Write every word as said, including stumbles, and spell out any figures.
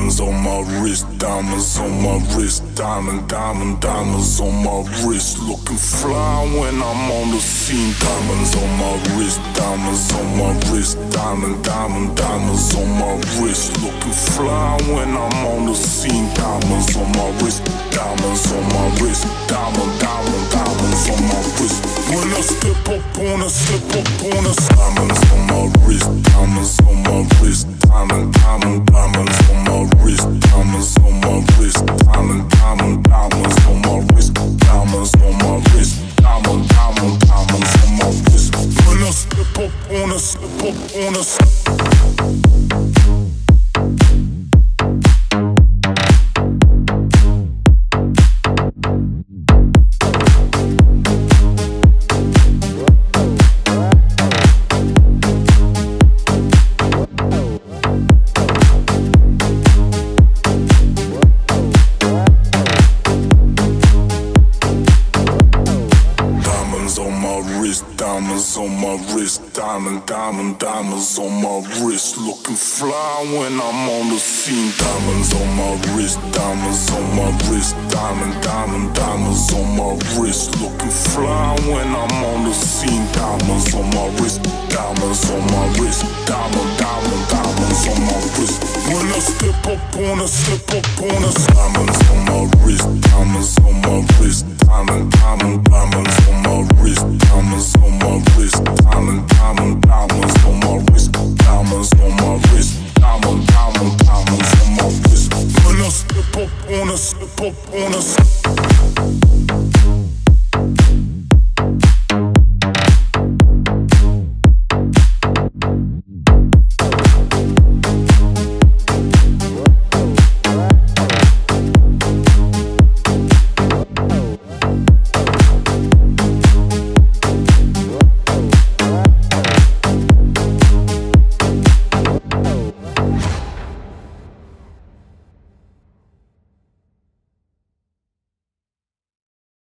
Diamonds on my wrist, diamonds on my wrist, diamond, diamond, diamonds on my wrist. Looking fly when I'm on the scene. Diamonds on my wrist, diamonds on my wrist, diamond, diamond, diamonds on my wrist. Looking fly when I'm on the scene. Diamonds on my wrist, diamonds on my wrist, diamond, diamond, diamonds on my wrist. When I step up on a, step up on a, diamonds on my wrist, diamonds on my wrist, diamond, diamond, diamonds on my wrist, diamonds on my wrist, diamond, diamond, diamonds on my wrist, diamonds on my wrist, diamond, diamond, diamonds on my wrist. When I step up on a, step up on a. Diamonds on my wrist, diamond, diamond, diamonds on my wrist. Looking fly when I'm on the scene. Diamonds on my wrist, diamonds on my wrist, diamond, diamond, diamonds on my wrist. Looking fly when I'm on the scene. Diamonds on my wrist, diamonds on my wrist, diamond, diamond, diamonds on my wrist. When I step up on a, step up on a, diamonds on my wrist, diamonds on my wrist, diamond, diamond, diamonds on my wrist, diamonds on my wrist, diamond, diamond, diamonds on my wrist, diamonds on my wrist, diamond, diamond, diamonds on my wrist. When I step up on a, step up on a.